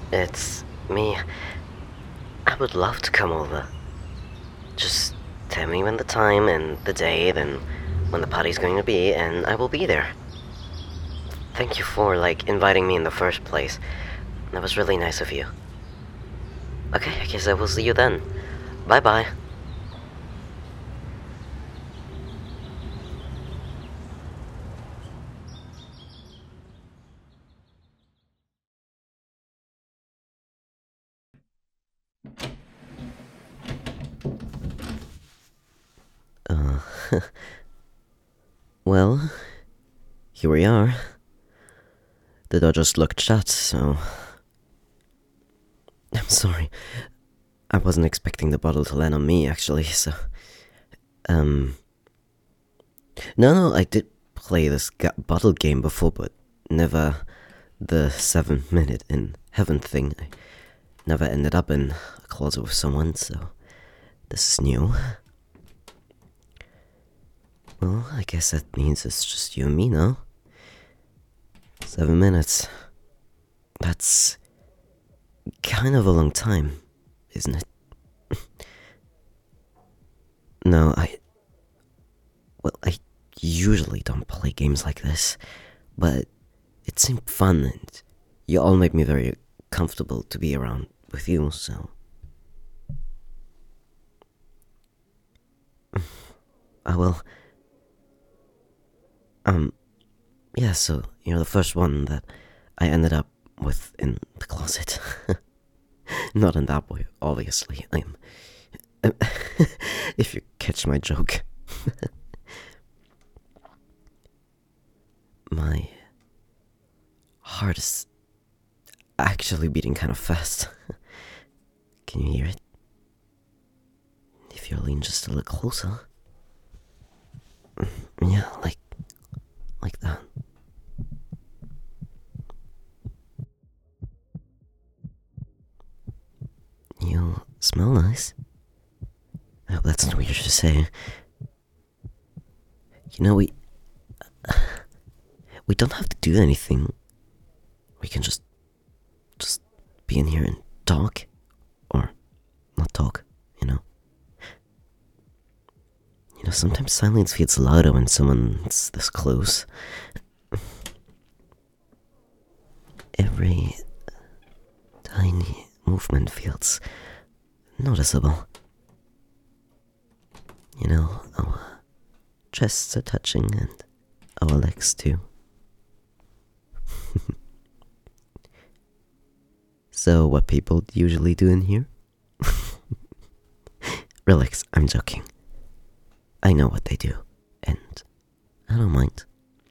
It's me. I would love to come over. Just tell me when the time and the day, then when the party's going to be, and I will be there. Thank you for, inviting me in the first place. That was really nice of you. Okay, I guess I will see you then. Bye-bye. Uh, well, here we are. The door just looked shut, so... I'm sorry. I wasn't expecting the bottle to land on me, actually, so... No, I did play this bottle game before, but never the 7 minute in heaven thing. I never ended up in a closet with someone, so this is new. Well, I guess that means it's just you and me now. 7 minutes. That's kind of a long time, isn't it? No, I usually don't play games like this, but it seemed fun and you all made me very comfortable to be around with you, so... well... yeah, so you're the first one that I ended up with in the closet. Not in that way, obviously. If you catch my joke. My heart is actually beating kind of fast. Can you hear it? If you lean just a little closer. Yeah, like that. You smell nice. I hope that's not weird to say. You know, we don't have to do anything. We can just be in here and talk, or not talk, you know. You know, sometimes silence feels louder when someone's this close. Every tiny movement feels noticeable. You know, our chests are touching and our legs too. So, what people usually do in here? Relax, I'm joking. I know what they do, and I don't mind.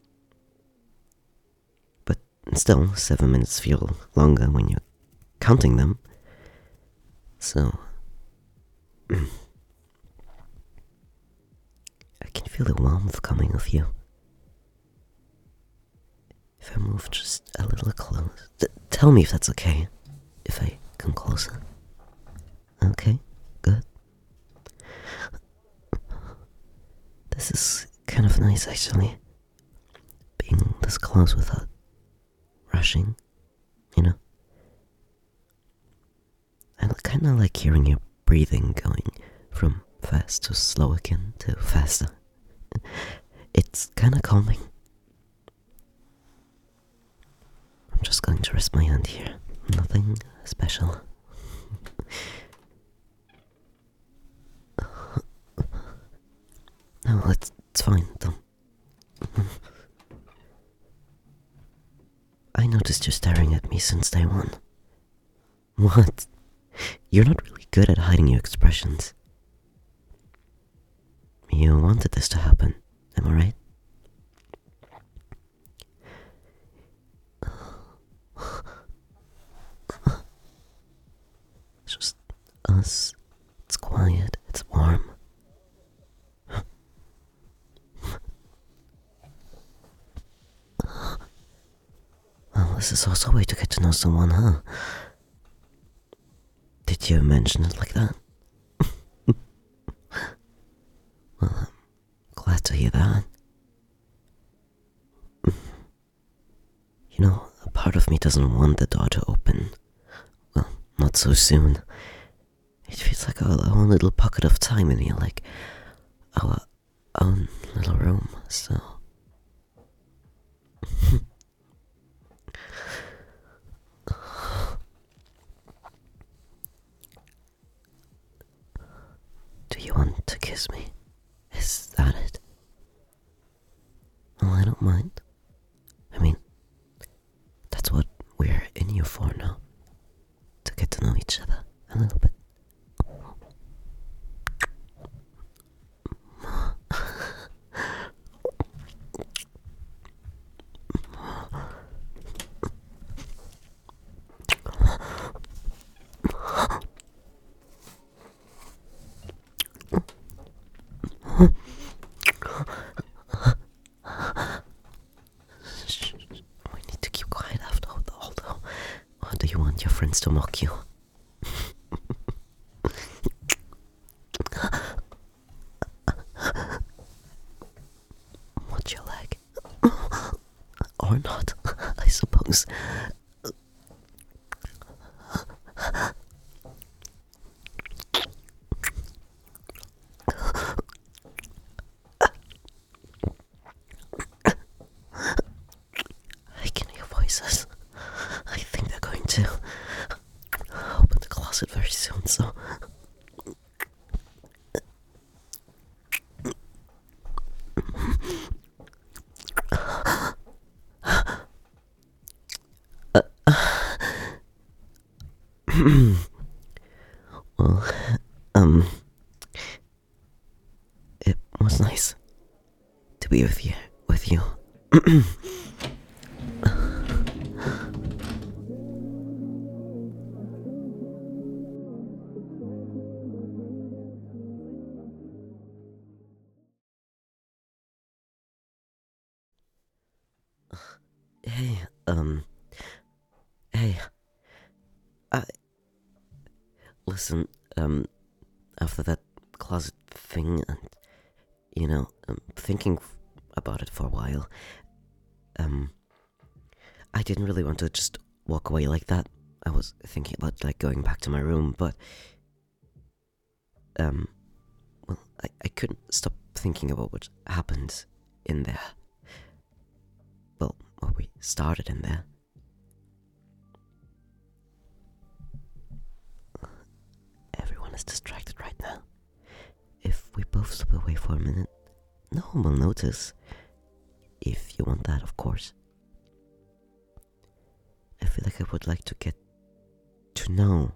But still, 7 minutes feel longer when you're counting them. So... I can feel the warmth coming off you. If I move just a little close... tell me if that's okay. If I come closer. Okay, good. This is kind of nice, actually. Being this close without rushing, you know? I kind of like hearing your breathing going from fast to slow again to faster. It's kind of calming. I'm just going to rest my hand here. Nothing special. No, it's fine, Tom. I noticed you staring at me since day one. What? You're not really good at hiding your expressions. You wanted this to happen, am I right? It's just us. It's quiet, it's warm. Well, this is also a way to get to know someone, huh? Did you mention it like that? Well, I'm glad to hear that. You know, a part of me doesn't want the door to open not so soon. It feels like our own little pocket of time in here, like our own little room, so. Do you want to kiss me? Is that it? Well, I don't mind. I mean, that's what we're in here for now. To get to know each other a little bit. Shh, we need to keep quiet after although. Or do you want your friends to mock you? What's your leg? Or not, I suppose. I can hear voices. I think they're going to open the closet very soon, so. Well, it was nice to be with you. Hey, hey, I, listen, after that closet thing and, thinking about it for a while, I didn't really want to just walk away like that. I was thinking about, like, going back to my room, but, well, I couldn't stop thinking about what happened in there. Well, what we started in there. Everyone is distracted right now. If we both step away for a minute, no one will notice. If you want that, of course. I feel like I would like to get to know,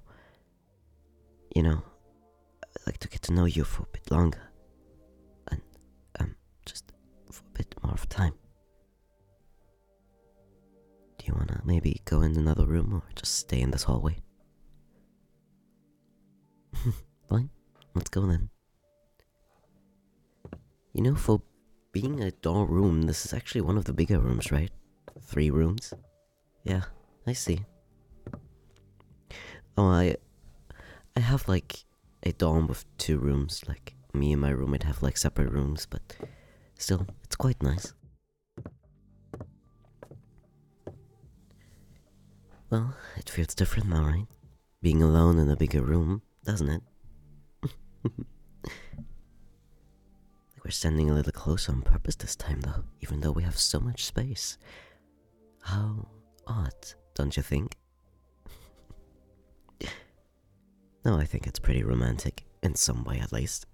I'd like to get to know you for a bit longer. And, just for a bit more of time. Do you wanna maybe go in another room or just stay in this hallway? Fine, let's go then. For being a dorm room, this is actually one of the bigger rooms, right? 3 rooms? Yeah, I see. Oh, I have like a dorm with 2 rooms. Like me and my roommate have like separate rooms, but still, it's quite nice. Well, it feels different now, right? Being alone in a bigger room, doesn't it? Like we're standing a little closer on purpose this time, though, even though we have so much space. How odd, don't you think? No, I think it's pretty romantic, in some way at least.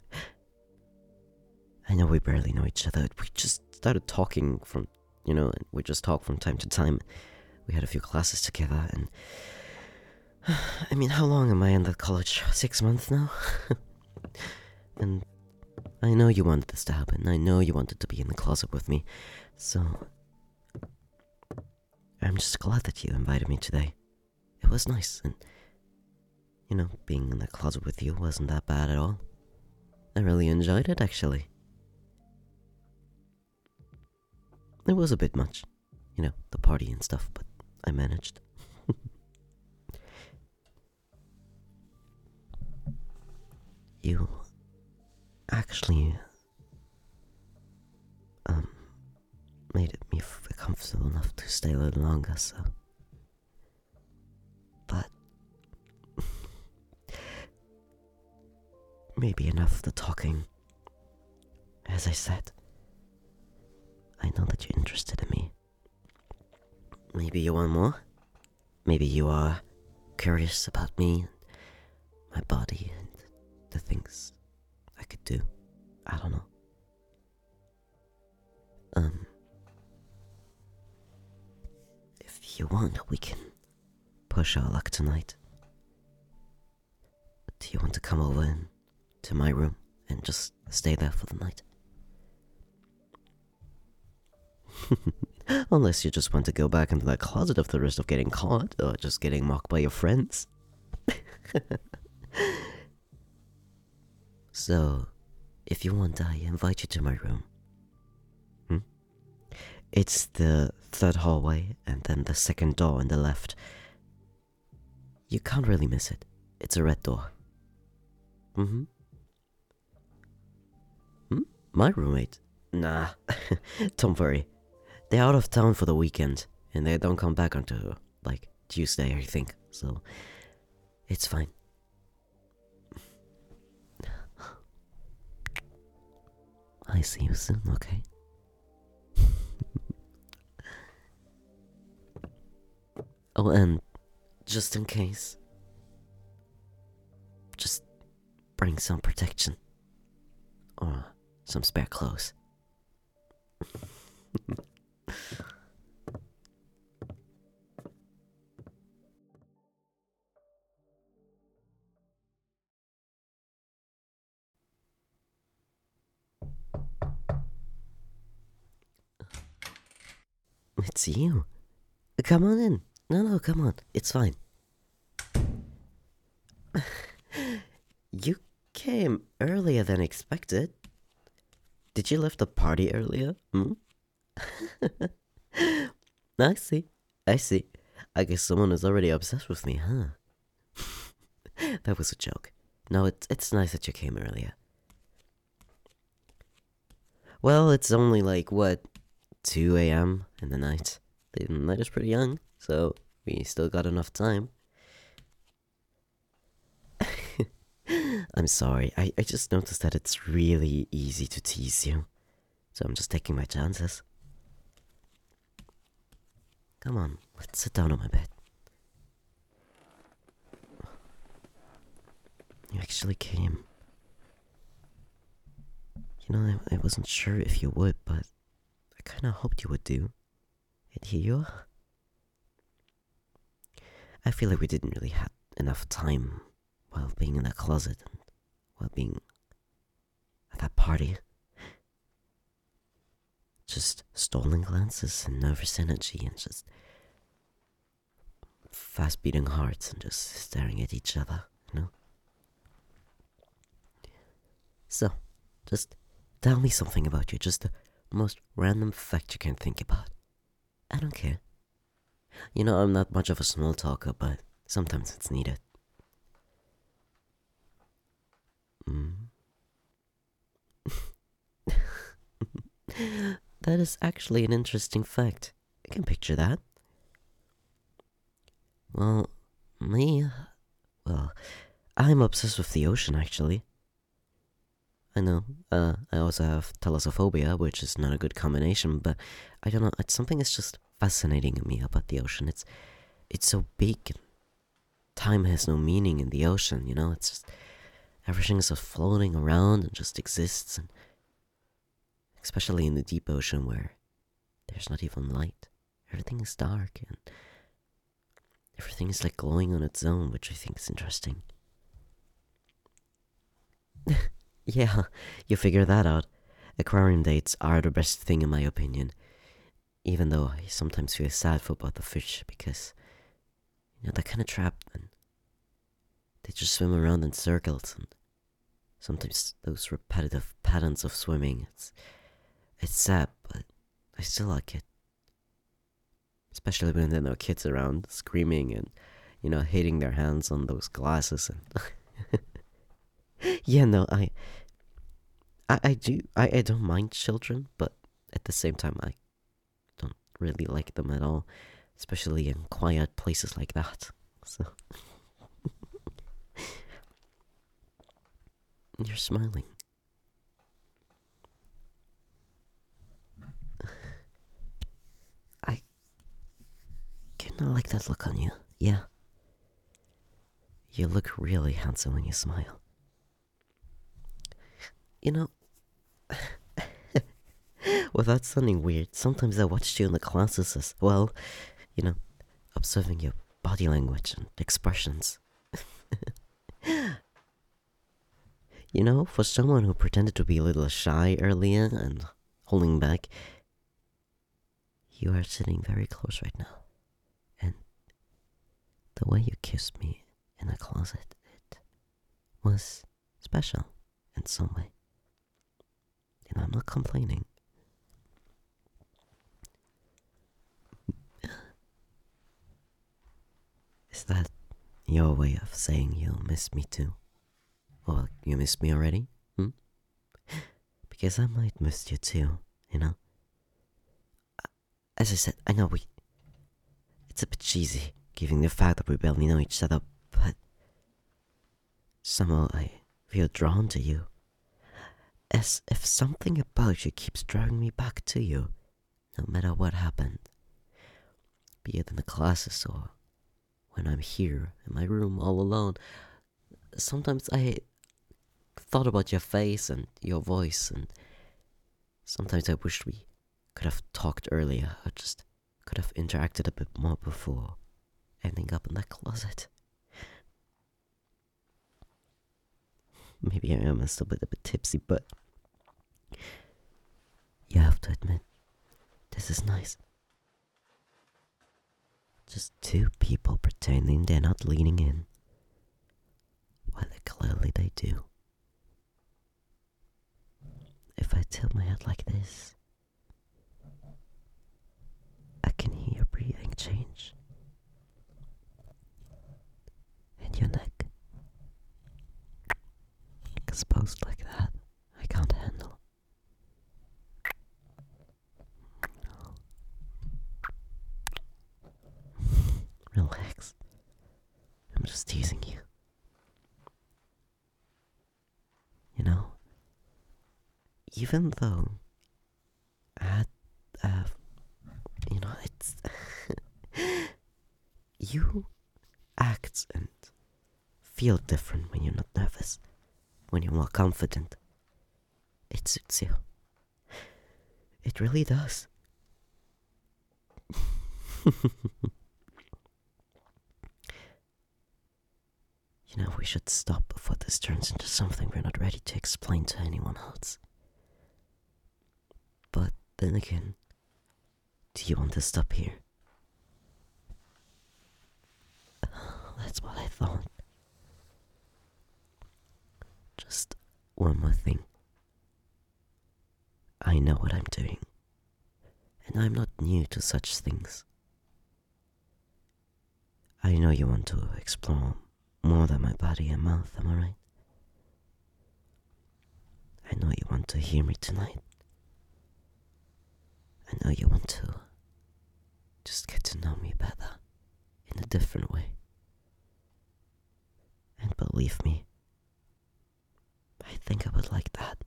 I know we barely know each other. We just started talking and we just talk from time to time. We had a few classes together, and I mean, how long am I in that college? 6 months now? And I know you wanted this to happen. I know you wanted to be in the closet with me, so I'm just glad that you invited me today. It was nice, and being in the closet with you wasn't that bad at all. I really enjoyed it, actually. It was a bit much, the party and stuff, but I managed. You actually made me feel comfortable enough to stay a little longer, so. But maybe enough of the talking. As I said, I know that you're interested in me. Maybe you want more? Maybe you are curious about me, my body, and the things I could do. I don't know. If you want, we can push our luck tonight. Do you want to come over to my room and just stay there for the night? Unless you just want to go back into that closet of the risk of getting caught or just getting mocked by your friends. So, if you want, I invite you to my room. It's the third hallway and then the second door on the left. You can't really miss it. It's a red door. My roommate? Nah, don't worry. They're out of town for the weekend, and they don't come back until, like, Tuesday, I think, so it's fine. I see you soon, okay? Oh, and just in case, just bring some protection. Or some spare clothes. It's you. Come on in. No, come on. It's fine. You came earlier than expected. Did you leave the party earlier? I see. I guess someone is already obsessed with me, huh? That was a joke. No, it's nice that you came earlier. Well, it's only like, what, 2 a.m. in the night. The night is pretty young, so we still got enough time. I'm sorry, I just noticed that it's really easy to tease you. So I'm just taking my chances. Come on, let's sit down on my bed. You actually came. You know, I wasn't sure if you would, but I kinda hoped you would do. And here you are. I feel like we didn't really have enough time while being in that closet and while being at that party. Just stolen glances and nervous energy and just fast beating hearts and just staring at each other, you know? So, just tell me something about you, just the most random fact you can think about. I don't care. You know, I'm not much of a small talker, but sometimes it's needed. That is actually an interesting fact. I can picture that. Well, I'm obsessed with the ocean, actually. I know, I also have thalassophobia, which is not a good combination, but I don't know, it's something that's just fascinating to me about the ocean. It's so big, and time has no meaning in the ocean, you know? It's just, everything is just floating around and just exists, and especially in the deep ocean where there's not even light. Everything is dark, and everything is like glowing on its own, which I think is interesting. Yeah, you figure that out. Aquarium dates are the best thing in my opinion. Even though I sometimes feel sad for both the fish because, you know, they're kind of trapped and they just swim around in circles, and sometimes those repetitive patterns of swimming, it's sad, but I still like it. Especially when there are no kids around screaming and, you know, hitting their hands on those glasses and yeah, no, I don't mind children, but at the same time I don't really like them at all, especially in quiet places like that. So You're smiling. I kinda like that look on you. Yeah. You look really handsome when you smile. You know, without sounding weird, sometimes I watched you in the classes as well, you know, observing your body language and expressions. You know, for someone who pretended to be a little shy earlier and holding back, you are sitting very close right now. And the way you kissed me in the closet, it was special in some way. And I'm not complaining. Is that your way of saying you miss me too? Or you miss me already? Hmm? Because I might miss you too, you know? As I said, I know it's a bit cheesy, given the fact that we barely know each other, but somehow I feel drawn to you. As if something about you keeps drawing me back to you, no matter what happened. Be it in the classes or when I'm here in my room all alone. Sometimes I thought about your face and your voice, and sometimes I wished we could have talked earlier, or just could have interacted a bit more before ending up in that closet. Maybe I am still a bit tipsy, but you have to admit, this is nice. Just two people pretending they're not leaning in, while clearly they do. If I tilt my head like this, I can hear your breathing change. And your neck, exposed like that, I can't handle. Relax. I'm just teasing you. You know, even though I had, you know, it's you act and feel different when you're not nervous, when you're more confident. It suits you. It really does. You know, we should stop before this turns into something we're not ready to explain to anyone else. But then again, do you want to stop here? That's what I thought. Just one more thing. I know what I'm doing, and I'm not new to such things. I know you want to explore more than my body and mouth, am I right? I know you want to hear me tonight. I know you want to just get to know me better in a different way. And believe me, I think I would like that.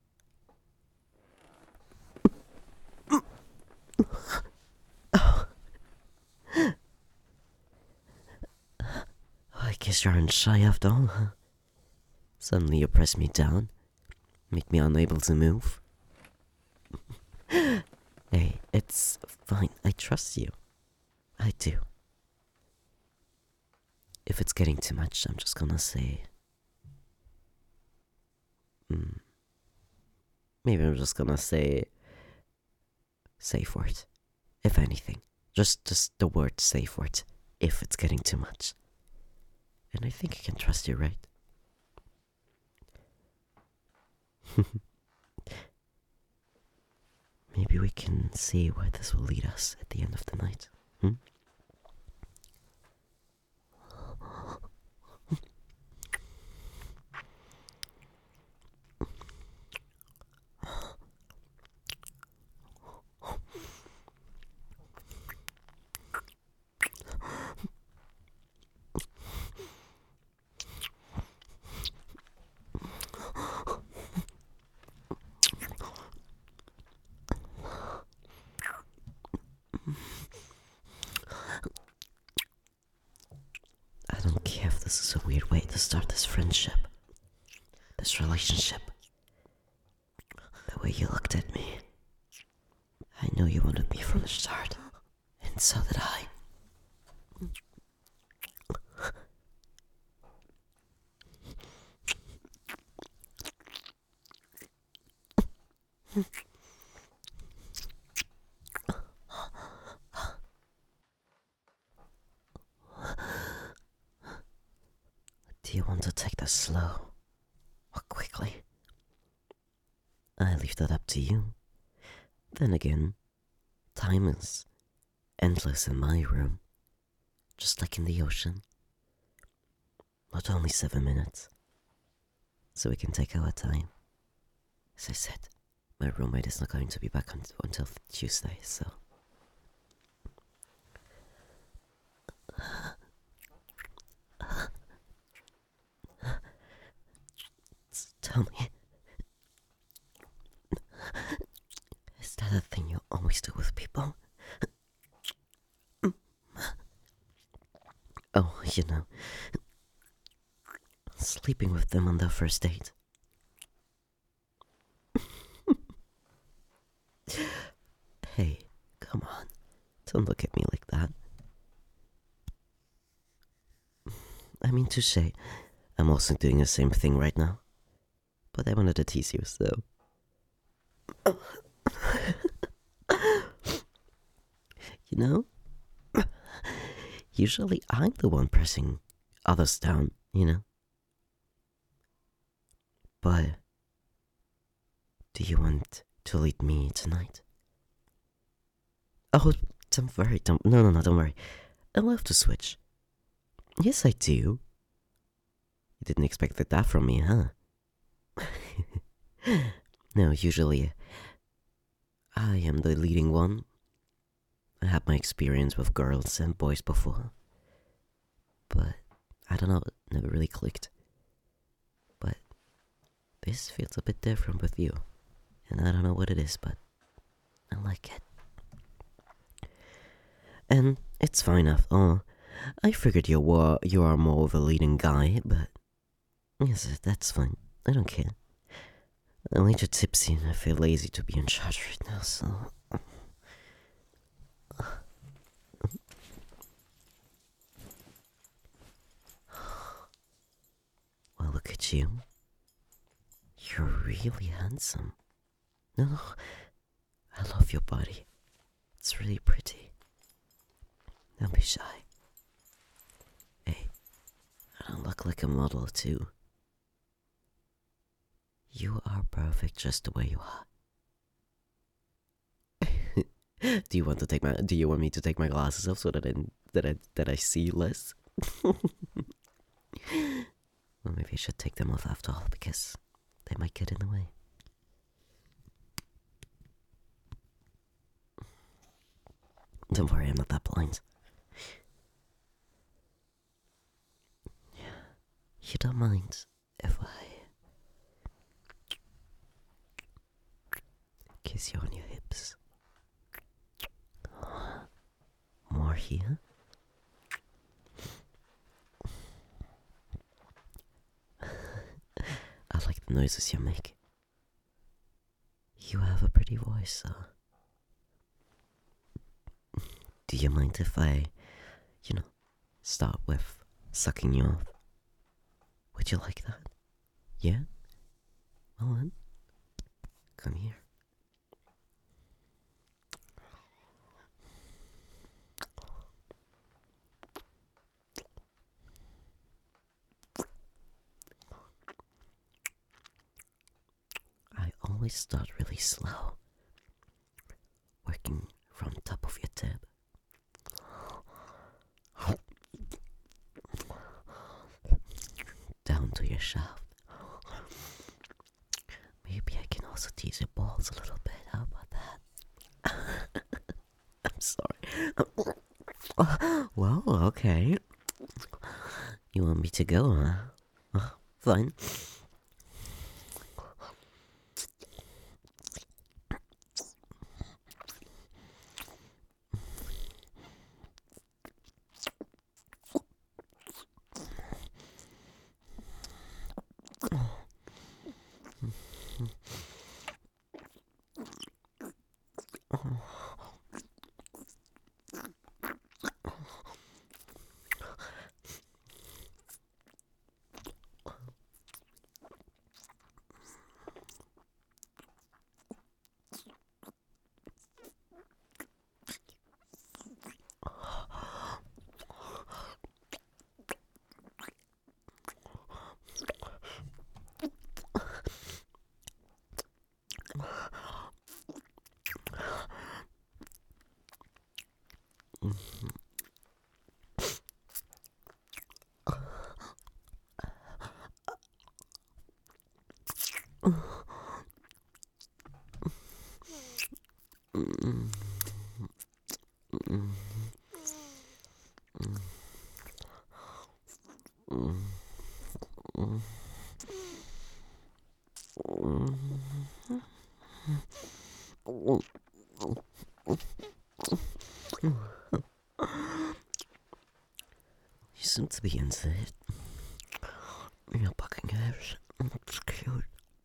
I guess you aren't shy after all, huh? Suddenly you press me down, make me unable to move. Hey, it's fine. I trust you. I do. If it's getting too much, I'm just gonna say... Maybe I'm just gonna say... safe word. If anything. Just the word safe word. If it's getting too much. And I think I can trust you, right? Maybe we can see where this will lead us at the end of the night. This is a weird way to start this friendship, this relationship. The way you looked at me. I knew you wanted me from the start, and so did I. Do you want to take this slow or quickly? I leave that up to you. Then again, time is endless in my room, just like in the ocean. Not only 7 minutes, so we can take our time. As I said, my roommate is not going to be back until Tuesday, so... Tell me, is that a thing you always do with people? Oh, you know, sleeping with them on their first date. Hey, come on, don't look at me like that. I mean, touche, I'm also doing the same thing right now. But I wanted to tease you, so... You know? Usually I'm the one pressing others down, you know? But... do you want to lead me tonight? Oh, don't worry, no, don't worry. I love to switch. Yes, I do. You didn't expect that from me, huh? No, usually I am the leading one. I had my experience with girls and boys before, but I don't know, it never really clicked. But this feels a bit different with you, and I don't know what it is, but I like it. And it's fine after all. I figured you are more of a leading guy, but yes, that's fine. I don't care. I'm a little tipsy and I feel lazy to be in charge right now, so... Well, look at you. You're really handsome. No, I love your body. It's really pretty. Don't be shy. Hey, I don't look like a model, too. You are perfect just the way you are. Do you want me to take my glasses off so that I see less? Well, maybe I should take them off after all because they might get in the way. Don't worry, I'm not that blind. You don't mind if I kiss you on your hips? More here? I like the noises you make. You have a pretty voice, so... Do you mind if I, start with sucking you off? Would you like that? Yeah? Well then, come here. I always start really slow, working from the top of your tip. Down to your shaft. Maybe I can also tease your balls a little bit. How about that? I'm sorry. Well, okay. You want me to go, huh? Fine. You seem to be into it. You're bucking hairs. It's cute.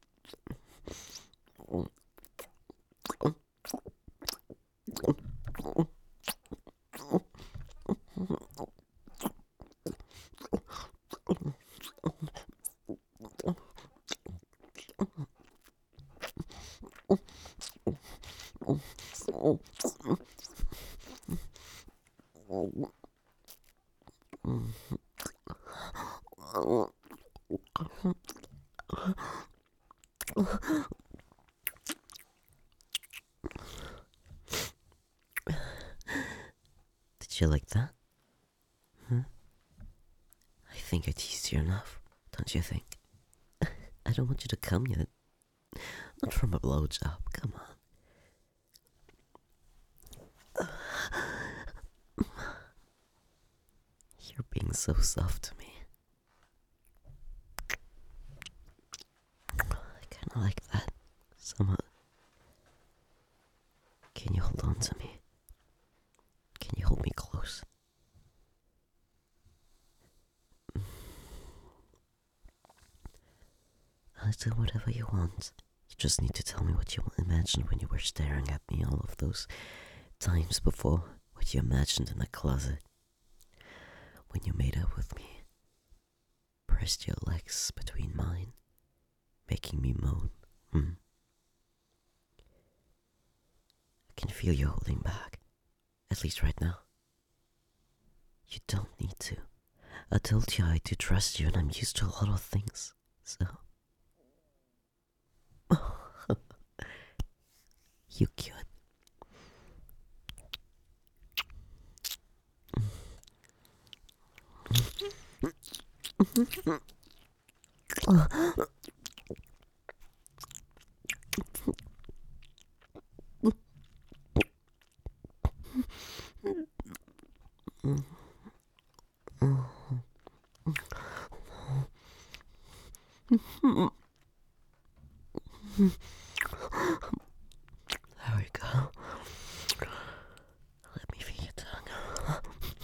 Did you like that? I think I teased you enough, don't you think? I don't want you to come yet. Not from a blowjob, come on. You're being so soft to me. I kinda like that, somewhat. Can you hold on to me? Can you hold me close? I'll do whatever you want. You just need to tell me what you imagined when you were staring at me all of those times before. What you imagined in the closet. When you made up with me. Pressed your legs between mine. Making me moan. I can feel you holding back. At least right now. You don't need to. I told you I do trust you and I'm used to a lot of things. So... you cute. There we go. Let me feel your tongue.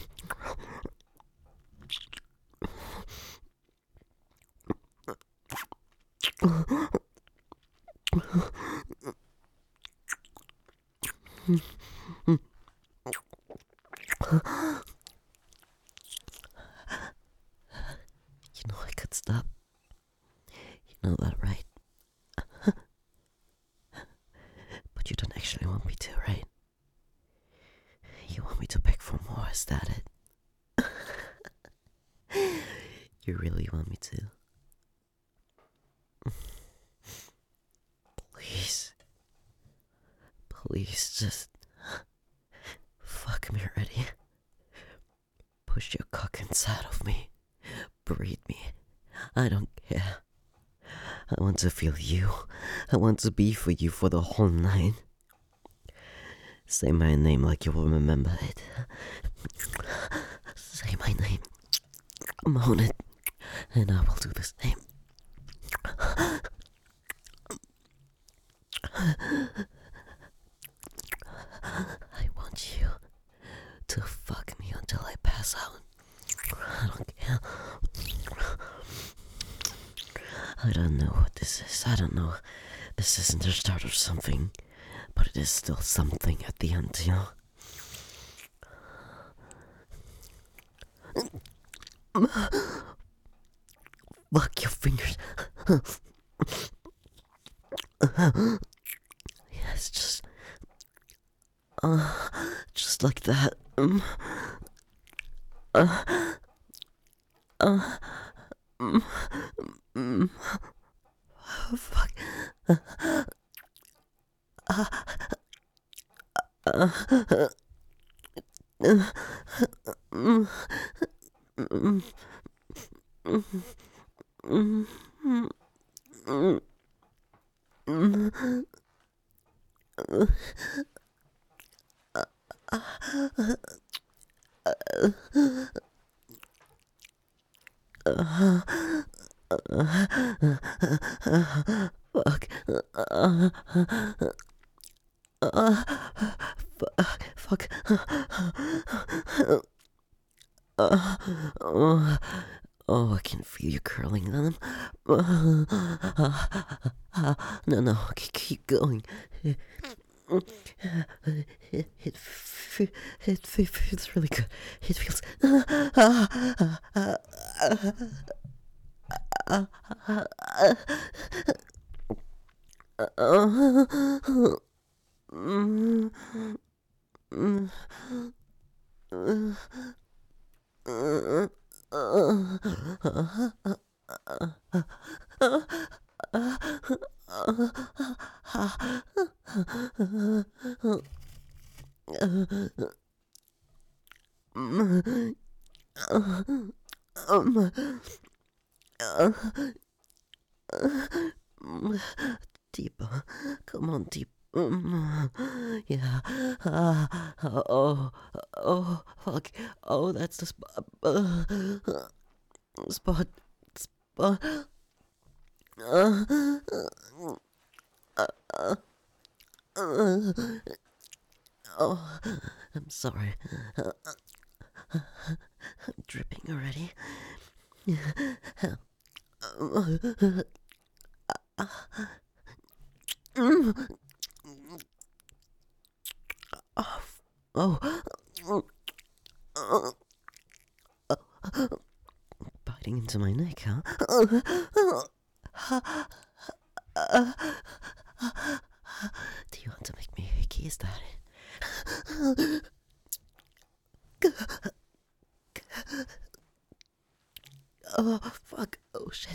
You know I could stop. You know that, right? But you don't actually want me to, right? You want me to beg for more, is that it? You really want me to? Please. Please, just... fuck me already. Push your cock inside of me. Breathe me. I don't care. I want to feel you. I want to be for you for the whole night. Say my name like you will remember it. Say my name. Moan it. And I will do the same. I want you to fuck me until I pass out. I don't care. I don't know what this is. I don't know. This isn't the start of something, but it is still something at the end, you know? Fuck your fingers. Yes, just like that. Fuck. Fuck. Fuck. Oh, I can feel you curling them. No, no, keep going. It feels really good. It feels. Deeper. Come on, deep. Yeah. Oh, fuck. Oh, that's the spot. Spot. Spot. Oh, I'm sorry. I'm dripping already. Oh, biting into my neck, huh? Do you want to make me icky? Is that it? Oh, fuck. Oh, shit.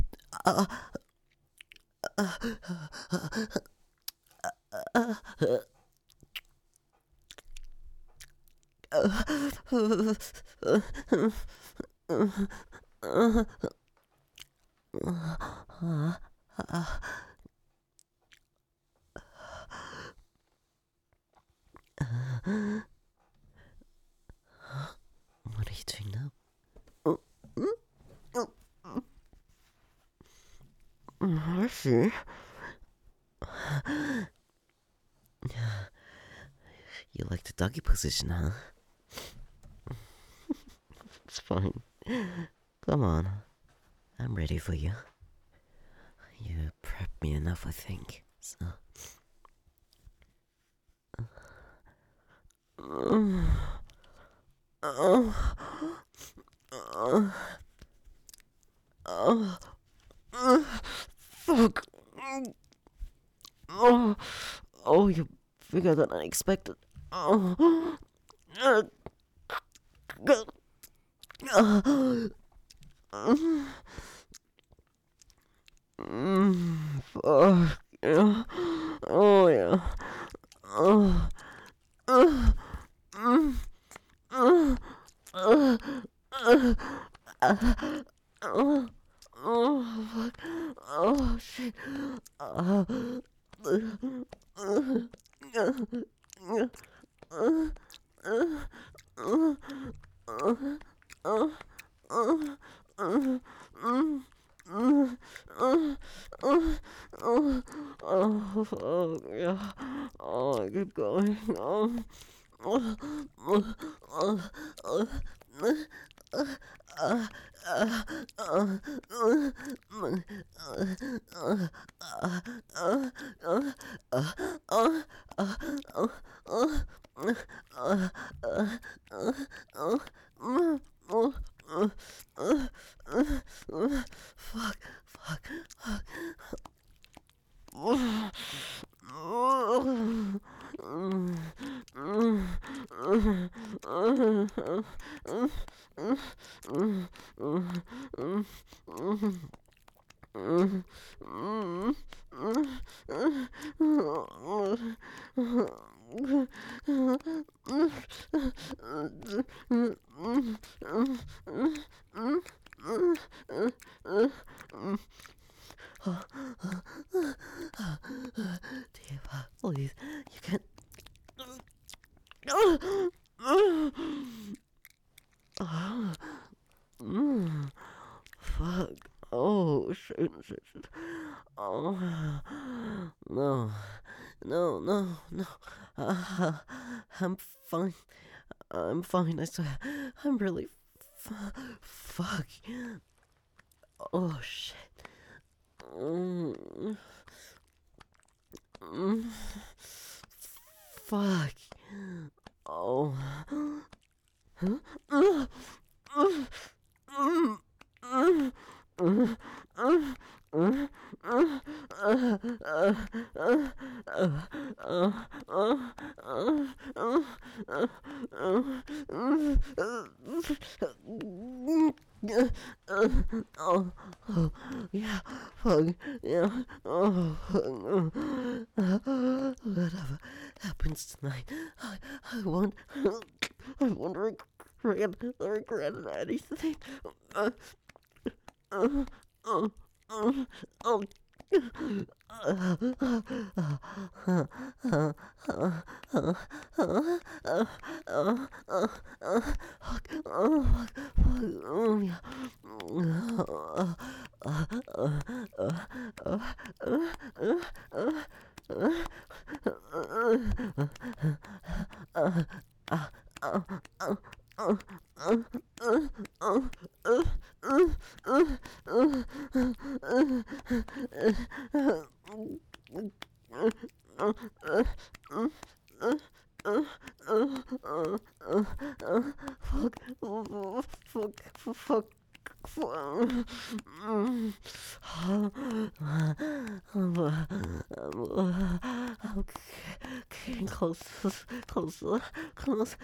What are you doing now? I see. You like the doggy position, huh? It's fine. Come on. I'm ready for you. You prepped me enough, I think. So. Fuck. Oh, you're bigger than I expected. Oh. Fuck. Yeah. Oh, yeah. Oh. Oh, fuck. Oh, shit. Oh, fuck, yeah. Oh, keep going. Fuck, fuck, fuck. Diva, please, you can't. Fuck. Oh, shit. Oh, no. No. I'm fine. I swear. I'm really. Fuck. Oh, shit. Mm, fuck. Oh. Yeah, fuck, yeah, whatever happens tonight, I won't regret anything. Fuck. Okay, close.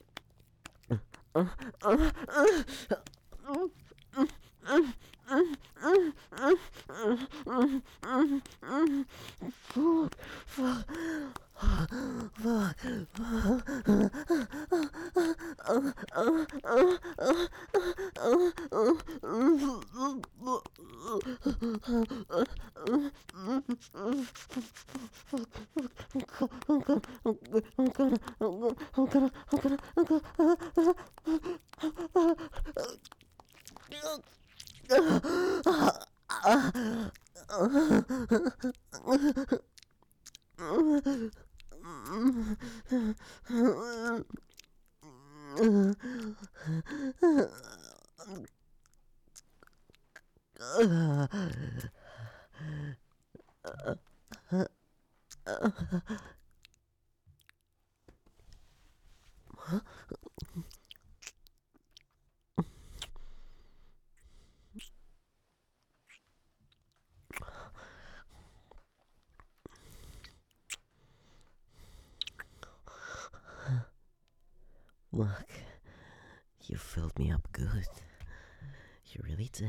Look, you filled me up good. You really did.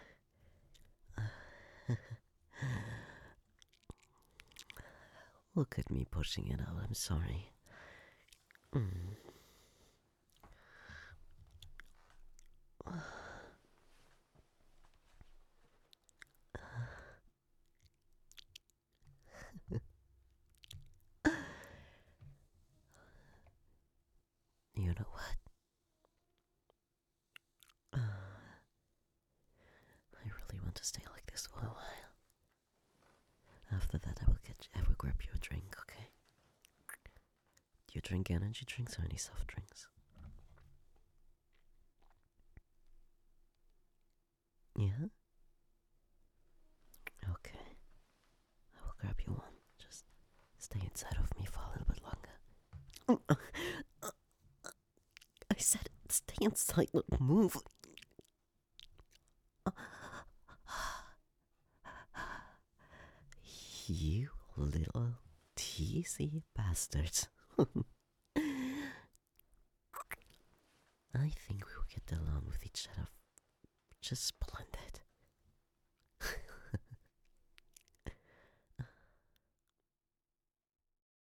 Look at me pushing it out. I'm sorry. You know what? I really want to stay like this for a while. After that, I will grab you a drink, okay? Do you drink energy drinks or any soft drinks? Yeah? Okay. I will grab you one. Just stay inside of me for a little bit longer. I said stay inside, look, move. You little teasy bastards. I think we will get along with each other just splendid.